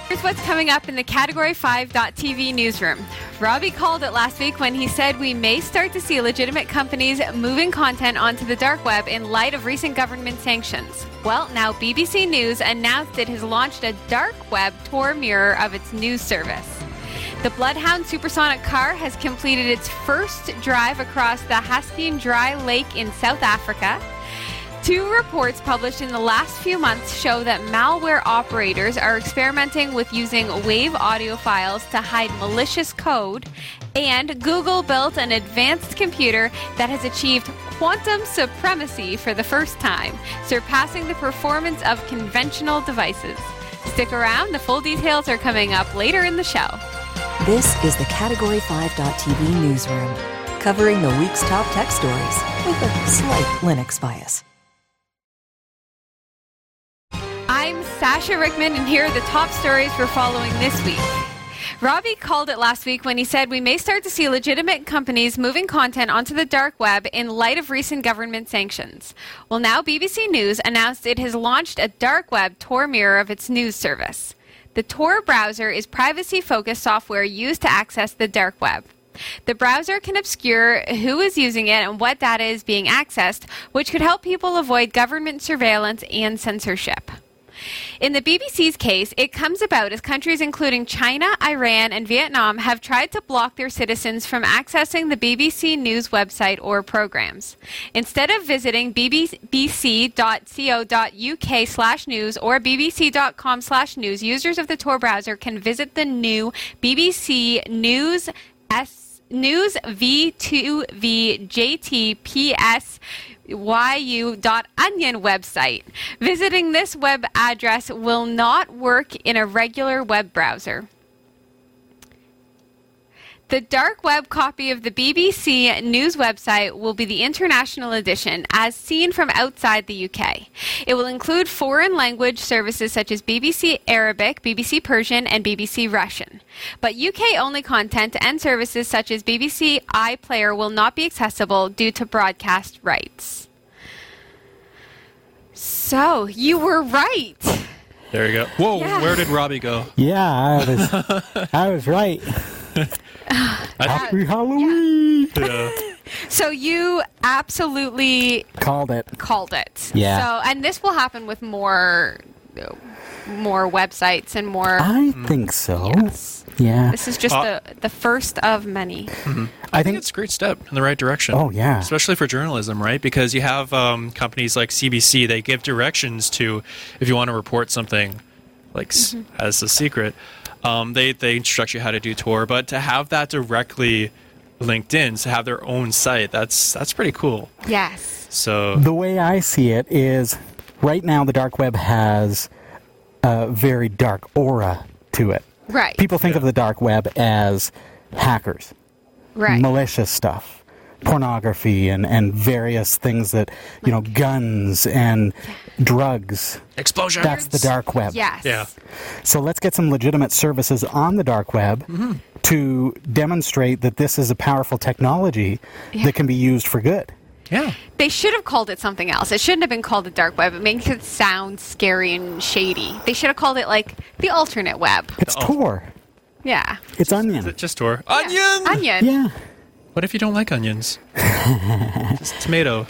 Here's what's coming up in the Category 5.tv newsroom. Robbie called it last week when he said we may start to see legitimate companies moving content onto the dark web in light of recent government sanctions. Well, now BBC News announced it has launched a dark web tour mirror of its news service. The Bloodhound supersonic car has completed its first drive across the Haskeen Dry Lake in South Africa. 2 reports published in the last few months show that malware operators are experimenting with using WAV audio files to hide malicious code, and Google built an advanced computer that has achieved quantum supremacy for the first time, surpassing the performance of conventional devices. Stick around, the full details are coming up later in the show. This is the Category 5.tv newsroom, covering the week's top tech stories with a slight Linux bias. I'm Sasha Rickman, and here are the top stories we're following this week. Robbie called it last week when he said we may start to see legitimate companies moving content onto the dark web in light of recent government sanctions. Well, now BBC News announced it has launched a dark web Tor mirror of its news service. The Tor browser is privacy-focused software used to access the dark web. The browser can obscure who is using it and what data is being accessed, which could help people avoid government surveillance and censorship. In the BBC's case, it comes about as countries including China, Iran, and Vietnam have tried to block their citizens from accessing the BBC News website or programs. Instead of visiting bbc.co.uk/news or bbc.com/news, users of the Tor browser can visit the new BBC News v2vjtpsyu.onion website. Visiting this web address will not work in a regular web browser. The dark web copy of the BBC News website will be the international edition, as seen from outside the UK. It will include foreign language services such as BBC Arabic, BBC Persian, and BBC Russian. But UK-only content and services such as BBC iPlayer will not be accessible due to broadcast rights. So, you were right. There you go. Whoa, Yeah. Where did Robbie go? Yeah, I was right. Happy Halloween! Yeah. So you absolutely Called it. Yeah. So, and this will happen with more websites and more. I think so. Yes. Yeah. This is just the first of many. I I think think it's a great step in the right direction. Oh, yeah. Especially for journalism, right? Because you have companies like CBC, they give directions to, if you want to report something like as a secret, they instruct you how to do Tor. But to have that directly linked in, to have their own site, that's pretty cool. Yes. So the way I see it is right now the dark web has a very dark aura to it. Right. People think of the dark web as hackers, Right. malicious stuff, pornography, and various things that, guns and drugs. explosion. That's the dark web. Yes. Yeah. So let's get some legitimate services on the dark web to demonstrate that this is a powerful technology that can be used for good. Yeah. They should have called it something else. It shouldn't have been called the dark web. It makes it sound scary and shady. They should have called it like the alternate web. It's Tor. Yeah. It's onion. Is it just Tor? Onion! Onion. Yeah. What if you don't like onions? Just tomato.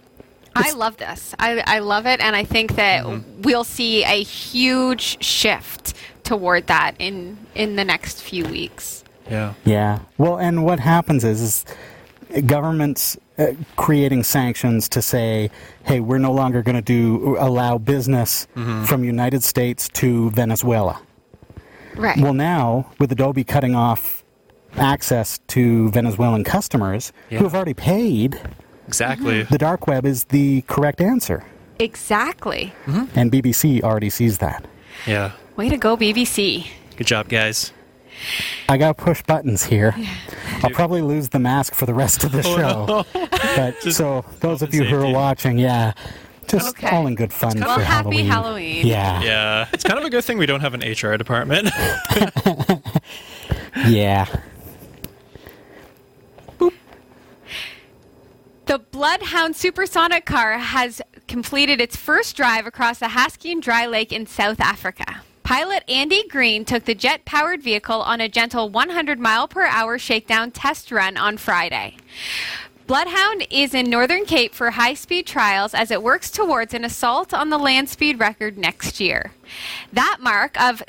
I love this. I love it, and I think that we'll see a huge shift toward that in the next few weeks. Yeah. Yeah. Well, and what happens is governments creating sanctions to say, hey, we're no longer going to allow business from United States to Venezuela. Right. Well, now, with Adobe cutting off access to Venezuelan customers who have already paid, Exactly. the dark web is the correct answer. Exactly. And BBC already sees that. Yeah. Way to go, BBC. Good job, guys. I got to push buttons here. I'll probably lose the mask for the rest of the show. But so those of you who are safety. watching, just Okay. all in good fun Well, for happy Halloween. Halloween. Yeah. Yeah. It's kind of a good thing we don't have an HR department. Yeah. The Bloodhound supersonic car has completed its first drive across the Haskeen Dry Lake in South Africa. Pilot Andy Green took the jet-powered vehicle on a gentle 100-mile-per-hour shakedown test run on Friday. Bloodhound is in Northern Cape for high-speed trials as it works towards an assault on the land speed record next year. That mark of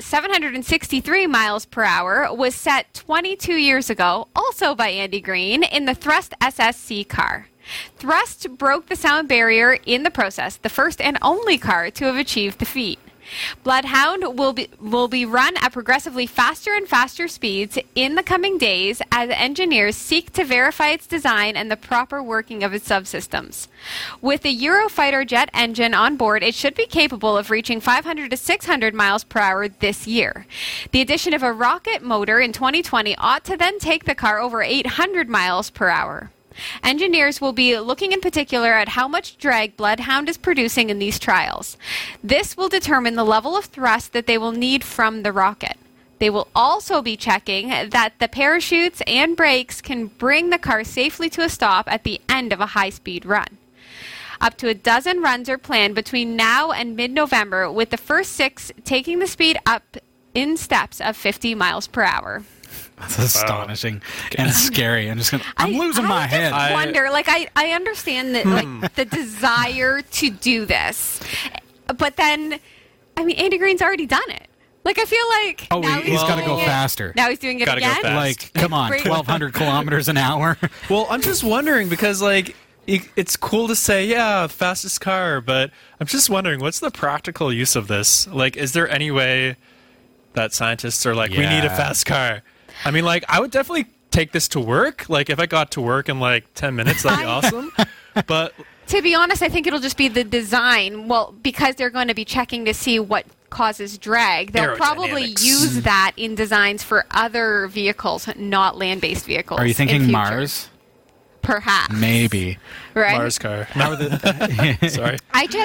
763 miles per hour was set 22 years ago, also by Andy Green, in the Thrust SSC car. Thrust broke the sound barrier in the process, the first and only car to have achieved the feat. Bloodhound will be run at progressively faster and faster speeds in the coming days as engineers seek to verify its design and the proper working of its subsystems. With the Eurofighter jet engine on board, it should be capable of reaching 500 to 600 miles per hour this year. The addition of a rocket motor in 2020 ought to then take the car over 800 miles per hour. Engineers will be looking in particular at how much drag Bloodhound is producing in these trials. This will determine the level of thrust that they will need from the rocket. They will also be checking that the parachutes and brakes can bring the car safely to a stop at the end of a high-speed run. Up to a dozen runs are planned between now and mid-November, with the first 6 taking the speed up in steps of 50 miles per hour. That's astonishing and scary. I'm losing my head. I wonder, I understand that, the desire to do this, but then, Andy Green's already done it. I feel like he's got to go faster. Now he's doing it again. Come on, 1,200 kilometers an hour. Well, I'm just wondering because it's cool to say, yeah, fastest car, but I'm just wondering what's the practical use of this? Is there any way that scientists are we need a fast car? I would definitely take this to work. If I got to work in 10 minutes, that'd be awesome. But to be honest, I think it'll just be the design. Well, because they're going to be checking to see what causes drag, they'll probably use that in designs for other vehicles, not land-based vehicles. Are you thinking Mars? Perhaps. Maybe. Right? Mars car. Sorry.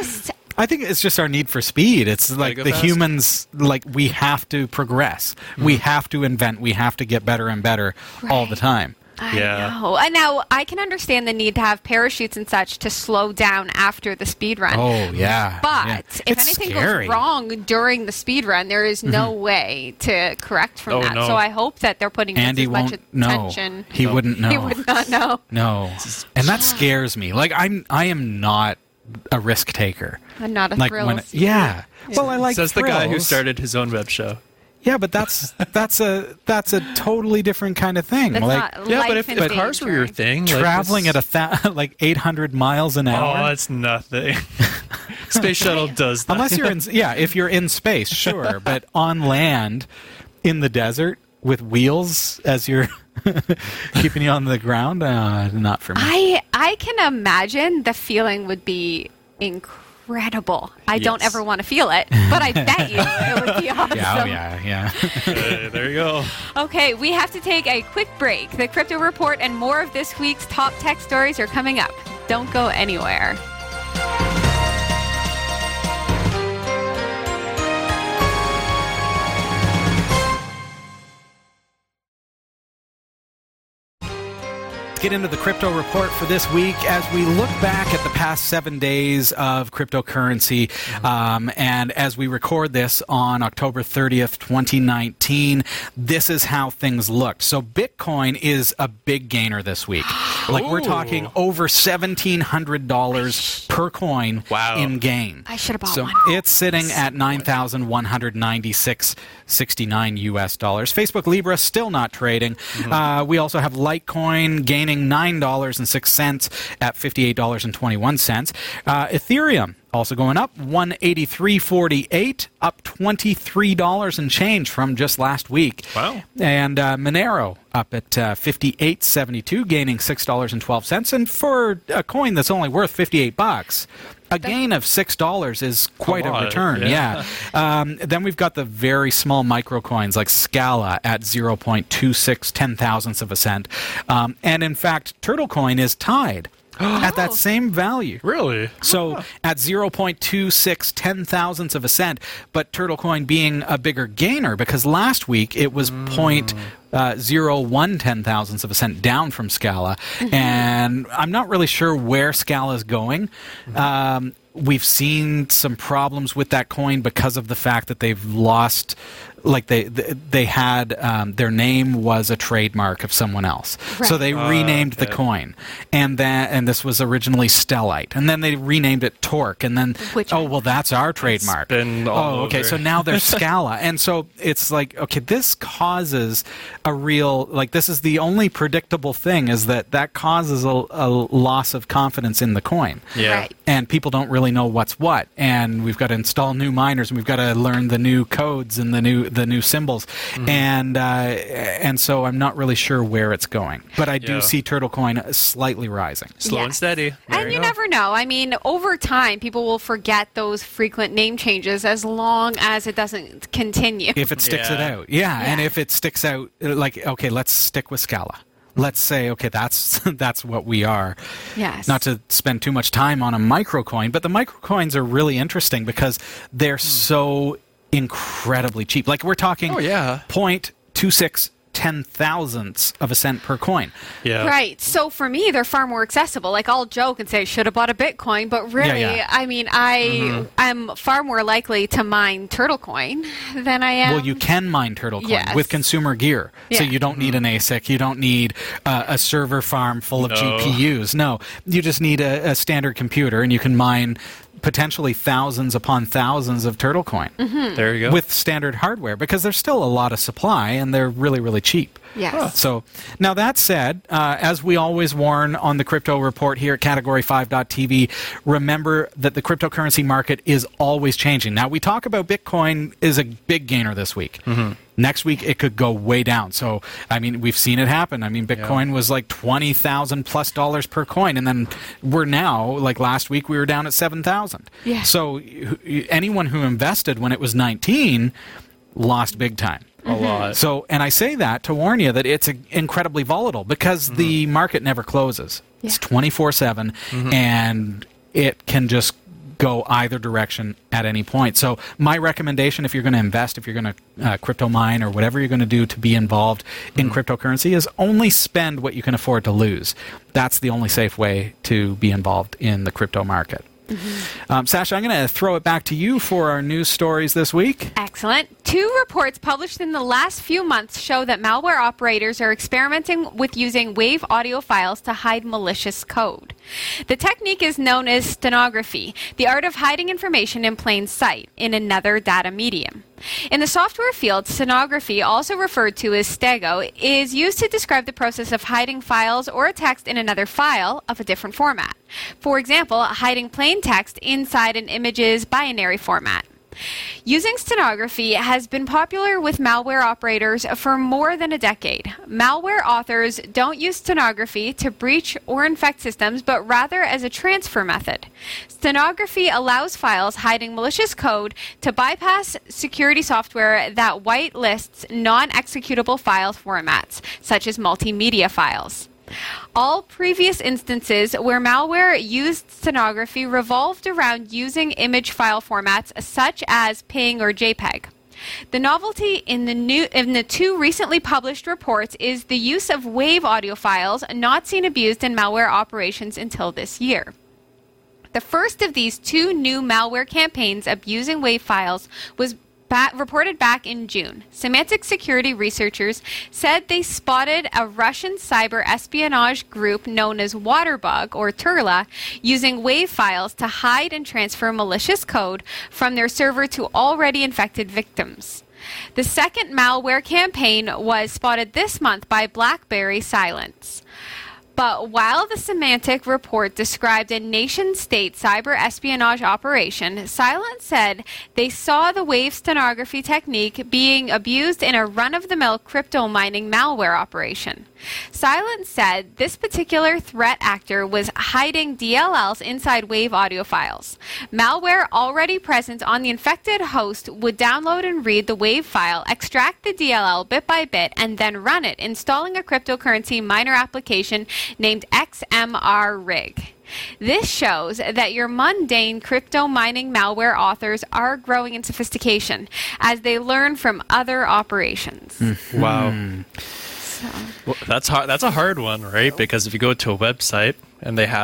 I think it's just our need for speed. It's the humans, we have to progress. Mm-hmm. We have to invent. We have to get better and better all the time. I know. And now, I can understand the need to have parachutes and such to slow down after the speed run. Oh, yeah. But if anything goes wrong during the speed run, there is no way to correct from that. No. So I hope that they're putting Andy as much attention. He wouldn't know. He would not know. No. And that scares me. I am not a risk taker. I'm not a thrill. Yeah. Well, I like says thrills. The guy who started his own web show. Yeah, but that's a totally different kind of thing. But if cars were your thing, traveling at 800 miles an hour. Oh, that's nothing. Space shuttle does that. Unless you're if you're in space, sure, but on land, in the desert with wheels as you're keeping you on the ground, not for me. I can imagine the feeling would be incredible. I don't ever want to feel it, but I bet you it would be awesome. Yeah. There you go. Okay, we have to take a quick break. The Crypto Report and more of this week's top tech stories are coming up. Don't go anywhere. Get into the Crypto Report for this week as we look back at the past 7 days of cryptocurrency. And as we record this on October 30th, 2019, this is how things looked. So Bitcoin is a big gainer this week. We're talking over $1,700 per coin in gain. I should have bought one. It's sitting at $9,196.69 US dollars. Facebook Libra still not trading. We also have Litecoin gaining $9.06 at $58.21. Ethereum also going up, $183.48, up $23 and change from just last week. Wow. And Monero up at $58.72, gaining $6.12. And for a coin that's only worth $58, a gain of $6 is quite a return. Yeah. Then we've got the very small micro coins like Scala at 0.26 ten-thousandths of a cent. And in fact, Turtlecoin is tied at that same value. Really? So at 0.26 ten-thousandths of a cent, but Turtlecoin being a bigger gainer because last week it was 0.01 ten-thousandths of a cent down from Scala. And I'm not really sure where Scala is going. we've seen some problems with that coin because of the fact that they've lost, like they had their name was a trademark of someone else, so they renamed the coin, and this was originally Stellite, and then they renamed it Torque, and then that's our trademark. Okay, so now they're Scala, and so it's like, okay, this causes a real, like, this is the only predictable thing, is that causes a loss of confidence in the coin. Right. And people don't really know what's what, and we've got to install new miners, and we've got to learn the new codes and the new symbols, and so I'm not really sure where it's going, but I do see Turtle Coin slightly rising, slow and steady. And you never know. I mean, over time, people will forget those frequent name changes as long as it doesn't continue. If it sticks it out, and if it sticks out, like, okay, let's stick with Scala. Let's say, okay, that's what we are. Yes. Not to spend too much time on a microcoin, but the microcoins are really interesting because they're so incredibly cheap. Like, we're talking 0.26 10,000ths of a cent per coin. Yeah. Right. So for me, they're far more accessible. Like, I'll joke and say I should have bought a Bitcoin, but really, I mean, I'm far more likely to mine Turtle Coin than I am. Well, you can mine Turtle Coin with consumer gear. So you don't need an ASIC. You don't need a server farm full of GPUs. No, you just need a standard computer, and you can mine potentially thousands upon thousands of Turtle Coin. There you go. With standard hardware, because there's still a lot of supply, and they're really, really cheap. Yes. So, now that said, as we always warn on the Crypto Report here at Category5.tv, remember that the cryptocurrency market is always changing. Now, we talk about Bitcoin is a big gainer this week. Next week, it could go way down. So, I mean, we've seen it happen. I mean, Bitcoin was like $20,000+ per coin, and then we're now, like last week, we were down at 7,000. Yeah. So, anyone who invested when it was 19 lost big time. A lot. So, and I say that to warn you that it's incredibly volatile because the market never closes. It's 24/7, and it can just go either direction at any point. So my recommendation, if you're going to invest, if you're going to crypto mine or whatever you're going to do to be involved in cryptocurrency, is only spend what you can afford to lose. That's the only safe way to be involved in the crypto market. Sasha, I'm going to throw it back to you for our news stories this week. Excellent. 2 reports published in the last few months show that malware operators are experimenting with using WAV audio files to hide malicious code. The technique is known as stenography, the art of hiding information in plain sight in another data medium. In the software field, stenography, also referred to as stego, is used to describe the process of hiding files or a text in another file of a different format. For example, hiding plain text inside an image's binary format. Using stenography has been popular with malware operators for more than a decade. Malware authors don't use stenography to breach or infect systems, but rather as a transfer method. Stenography allows files hiding malicious code to bypass security software that whitelists non-executable file formats, such as multimedia files. All previous instances where malware used stenography revolved around using image file formats such as PNG or JPEG. The novelty in the 2 recently published reports is the use of WAV audio files not seen abused in malware operations until this year. The first of these 2 new malware campaigns abusing WAV files was reported back in June. Symantec security researchers said they spotted a Russian cyber espionage group known as Waterbug, or Turla, using WAV files to hide and transfer malicious code from their server to already infected victims. The second malware campaign was spotted this month by BlackBerry Silence. But while the Symantec report described a nation-state cyber espionage operation, Silence said they saw the WAV stenography technique being abused in a run-of-the-mill crypto mining malware operation. Silence said this particular threat actor was hiding DLLs inside WAV audio files. Malware already present on the infected host would download and read the WAV file, extract the DLL bit by bit, and then run it, installing a cryptocurrency miner application named XMR-Rig. This shows that your mundane crypto mining malware authors are growing in sophistication as they learn from other operations. Wow. Well, that's hard. That's a hard one, right? Because if you go to a website and they have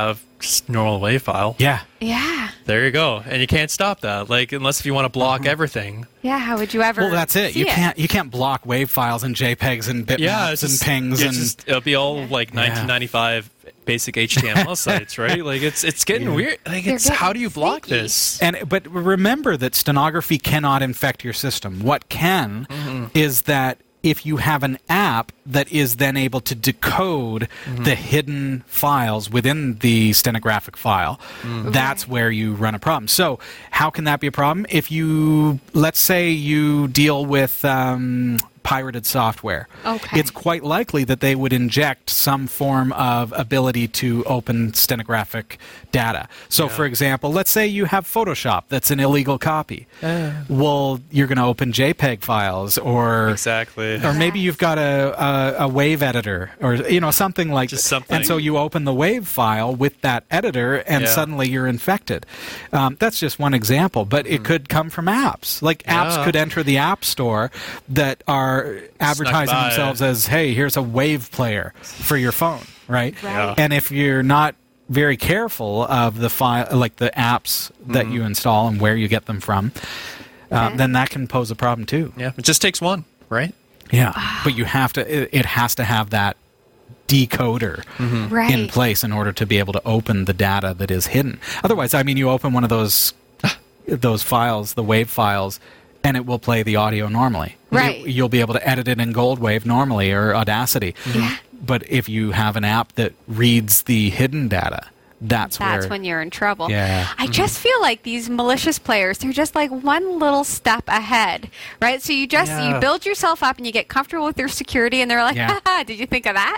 just normal WAV file. Yeah. Yeah. There you go. And you can't stop that. Like, unless if you want to block everything. Yeah, how would you ever Well, that's it. see You can't block WAV files and JPEGs and bitmaps and pings and it'll be all like 1995 basic HTML sites, right? Like it's getting weird. Like it's getting how do you block sneaky. this? but remember that stenography cannot infect your system. What can is that if you have an app that is then able to decode the hidden files within the stenographic file, that's where you run a problem. So how can that be a problem? If you, let's say you deal with pirated software, it's quite likely that they would inject some form of ability to open stenographic data. So, for example, let's say you have Photoshop that's an illegal copy. Well, you're going to open JPEG files, or or maybe you've got a WAV editor, or something like just something. And so you open the WAV file with that editor, and suddenly you're infected. That's just one example, but it could come from apps. Like apps could enter the App Store that are advertising themselves as, hey, here's a WAV player for your phone, right? And if you're not very careful of the file, like the apps that you install and where you get them from, then that can pose a problem too. Yeah, it just takes one, right? Yeah, but you have to. It has to have that decoder in place in order to be able to open the data that is hidden. Otherwise, I mean, you open one of those files, the WAV files, and it will play the audio normally. Right. You'll be able to edit it in Goldwave normally or Audacity. But if you have an app that reads the hidden data, that's when you're in trouble. Yeah. I just feel like these malicious players, they're just like one little step ahead, right? So you build yourself up and you get comfortable with your security, and they're like, haha, did you think of that?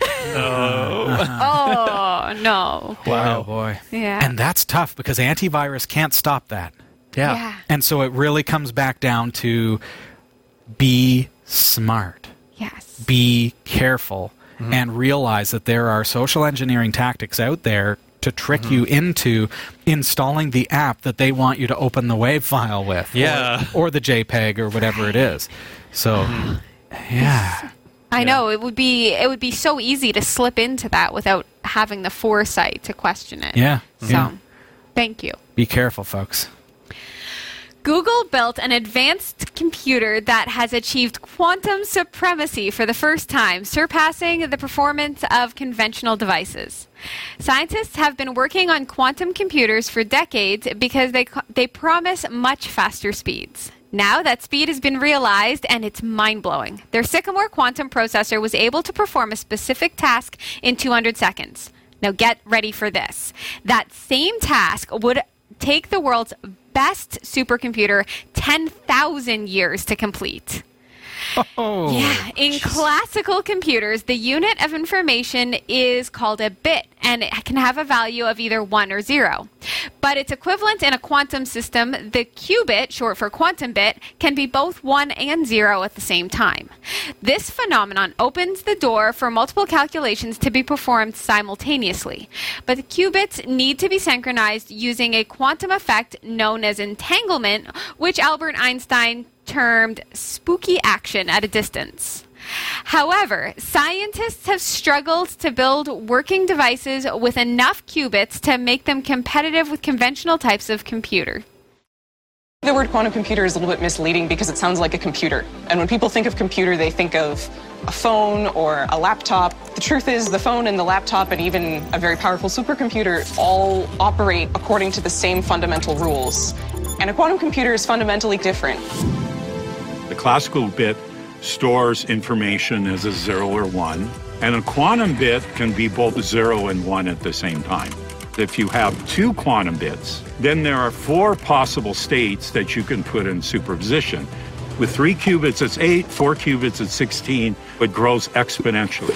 Oh, no. Wow. Oh, boy. Yeah. And that's tough because antivirus can't stop that. Yeah. And so it really comes back down to be smart. Yes. Be careful and realize that there are social engineering tactics out there to trick you into installing the app that they want you to open the WAV file with, or the JPEG or whatever it is. So, I know it would be so easy to slip into that without having the foresight to question it. Yeah. So, thank you. Be careful, folks. Google built an advanced computer that has achieved quantum supremacy for the first time, surpassing the performance of conventional devices. Scientists have been working on quantum computers for decades because they promise much faster speeds. Now that speed has been realized, and it's mind-blowing. Their Sycamore quantum processor was able to perform a specific task in 200 seconds. Now get ready for this. That same task would take the world's best supercomputer 10,000 years to complete. Oh, yeah, in classical computers, the unit of information is called a bit, and it can have a value of either 1 or 0. But its equivalent in a quantum system, the qubit, short for quantum bit, can be both 1 and 0 at the same time. This phenomenon opens the door for multiple calculations to be performed simultaneously. But the qubits need to be synchronized using a quantum effect known as entanglement, which Albert Einstein termed spooky action at a distance. However, scientists have struggled to build working devices with enough qubits to make them competitive with conventional types of computer. The word quantum computer is a little bit misleading because it sounds like a computer. And when people think of computer, they think of a phone or a laptop. The truth is the phone and the laptop and even a very powerful supercomputer all operate according to the same fundamental rules. And a quantum computer is fundamentally different. The classical bit stores information as a 0 or 1, and a quantum bit can be both 0 and 1 at the same time. If you have 2 quantum bits, then there are 4 possible states that you can put in superposition. With 3 qubits, it's 8, 4 qubits, it's 16. It grows exponentially.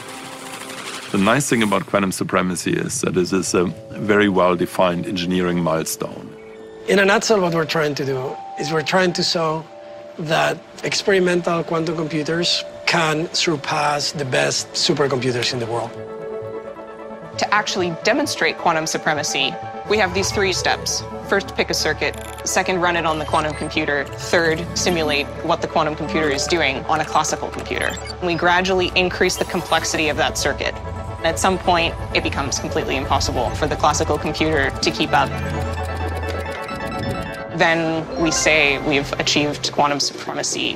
The nice thing about quantum supremacy is that it is a very well-defined engineering milestone. In a nutshell, what we're trying to do is we're trying to show that experimental quantum computers can surpass the best supercomputers in the world. To actually demonstrate quantum supremacy, we have these 3 steps. First, pick a circuit. Second, run it on the quantum computer. Third, simulate what the quantum computer is doing on a classical computer. We gradually increase the complexity of that circuit. At some point, it becomes completely impossible for the classical computer to keep up. Then we say we've achieved quantum supremacy.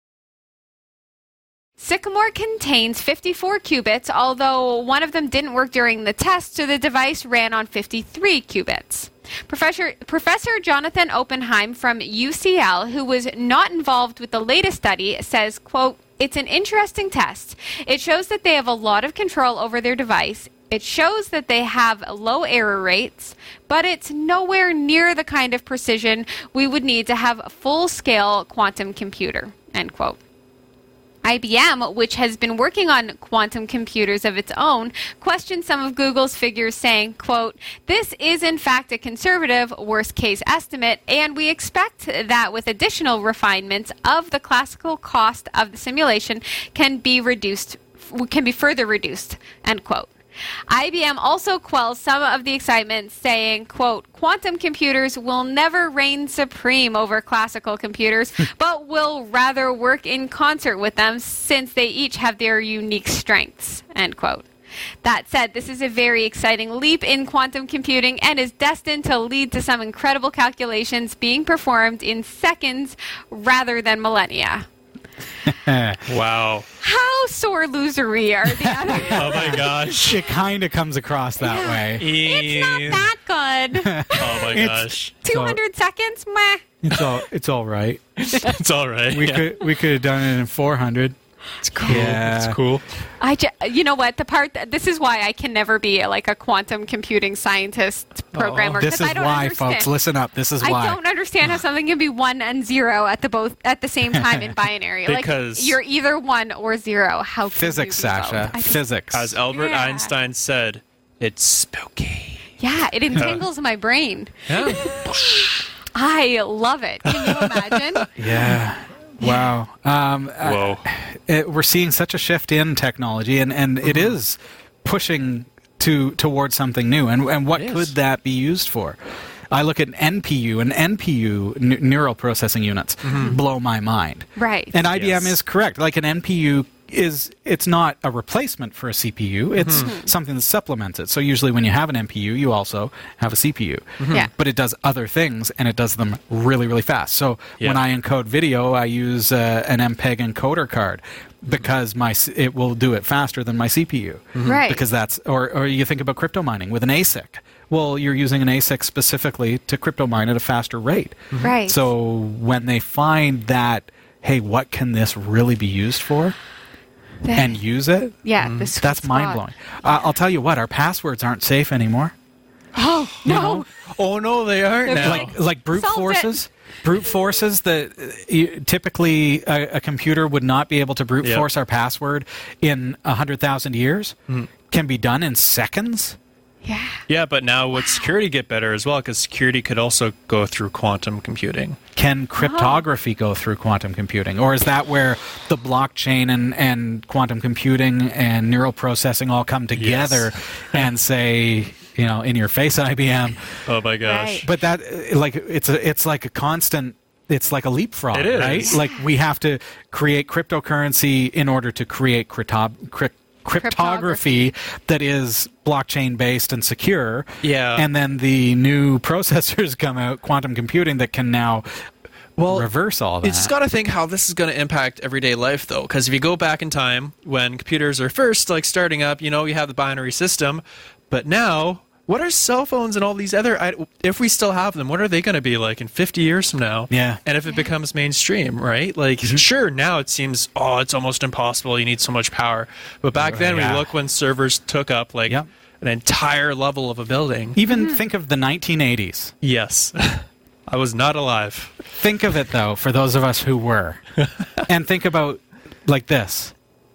Sycamore contains 54 qubits, although one of them didn't work during the test, so the device ran on 53 qubits. Professor Jonathan Oppenheim from UCL, who was not involved with the latest study, says, quote, "It's an interesting test. It shows that they have a lot of control over their device. It shows that they have low error rates, but it's nowhere near the kind of precision we would need to have a full-scale quantum computer," end quote. IBM, which has been working on quantum computers of its own, questioned some of Google's figures, saying, quote, "This is in fact a conservative worst-case estimate, and we expect that with additional refinements of the classical cost of the simulation can be further reduced," end quote. IBM also quells some of the excitement, saying, quote, "Quantum computers will never reign supreme over classical computers, but will rather work in concert with them since they each have their unique strengths," end quote. That said, this is a very exciting leap in quantum computing and is destined to lead to some incredible calculations being performed in seconds rather than millennia. Wow. How sore losery are the other? Oh my gosh. It kind of comes across that way. It's not that good. Oh my gosh. 200 seconds? Meh. It's all right. It's all right. We could have done it in 400. It's cool. Yeah. It's cool. You know what? This is why I can never be like a quantum computing scientist programmer. This is I don't why, understand. folks. Listen up. This is why. I don't understand how something can be 1 and 0 at the same time in binary. Because like you're either 1 or 0. How can physics, you be Sasha. both? Physics. As Albert Einstein said, it's spooky. Yeah, it entangles my brain. Yeah. I love it. Can you imagine? Yeah. Wow. Whoa. We're seeing such a shift in technology, and it is pushing towards something new. And what could that be used for? I look at NPU, and NPU, neural processing units, blow my mind. Right. And IBM is correct. Like an NPU it's not a replacement for a CPU. It's something that supplements it. So usually when you have an NPU, you also have a CPU. Yeah. But it does other things, and it does them really, really fast. So when I encode video, I use an MPEG encoder card because it will do it faster than my CPU. Right. Because that's or you think about crypto mining with an ASIC. Well, you're using an ASIC specifically to crypto mine at a faster rate. Right. So when they find that, hey, what can this really be used for? And use it? Yeah, that's mind-blowing. I'll tell you what, our passwords aren't safe anymore. Oh, no. Oh, no, they aren't now. Like brute forces. Brute forces that typically a computer would not be able to brute force our password in 100,000 years can be done in seconds. Yeah. Yeah, but now would security get better as well? Because security could also go through quantum computing. Can cryptography go through quantum computing? Or is that where the blockchain and quantum computing and neural processing all come together and say, in your face, IBM? Oh, my gosh. Right. But that, it's like a constant... It's like a leapfrog, it is. Right? Like we have to create cryptocurrency in order to create cryptography that is blockchain based and secure. Yeah. And then the new processors come out, quantum computing, that can now reverse all that. You just got to think how this is going to impact everyday life, though. Because if you go back in time when computers are first starting up, you have the binary system. But now, what are cell phones and all these other, if we still have them, what are they going to be like in 50 years from now? Yeah. And if it becomes mainstream, right? Sure, now it seems, it's almost impossible. You need so much power. But back then, we look when servers took up an entire level of a building. Even think of the 1980s. Yes. I was not alive. Think of it, though, for those of us who were. And think about like this.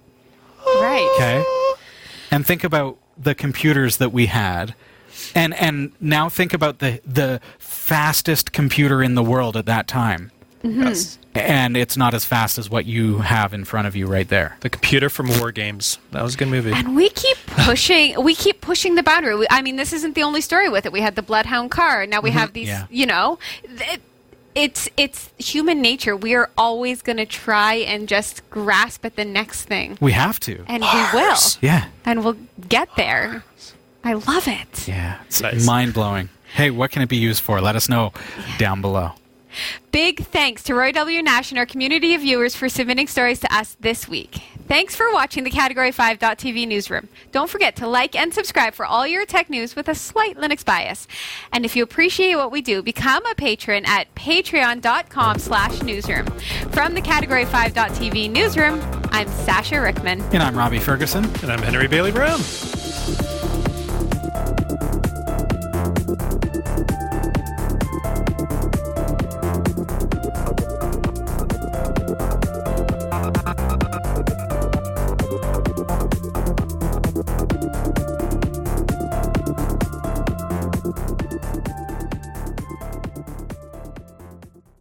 Right. Okay? And think about the computers that we had. And now think about the fastest computer in the world at that time. Yes. And it's not as fast as what you have in front of you right there. The computer from War Games. That was a good movie. And we keep pushing the boundary. I mean, this isn't the only story with it. We had the Bloodhound car, and now we have these, it's human nature. We are always going to try and just grasp at the next thing. We have to. And we will. Yeah. And we'll get there. I love it. Yeah. It's Nice. mind-blowing. Hey, what can it be used for? Let us know down below. Big thanks to Roy W. Nash and our community of viewers for submitting stories to us this week. Thanks for watching the Category 5.tv newsroom. Don't forget to like and subscribe for all your tech news with a slight Linux bias. And if you appreciate what we do, become a patron at patreon.com/newsroom. From the Category 5.tv newsroom, I'm Sasha Rickman. And I'm Robbie Ferguson. And I'm Henry Bailey Brown.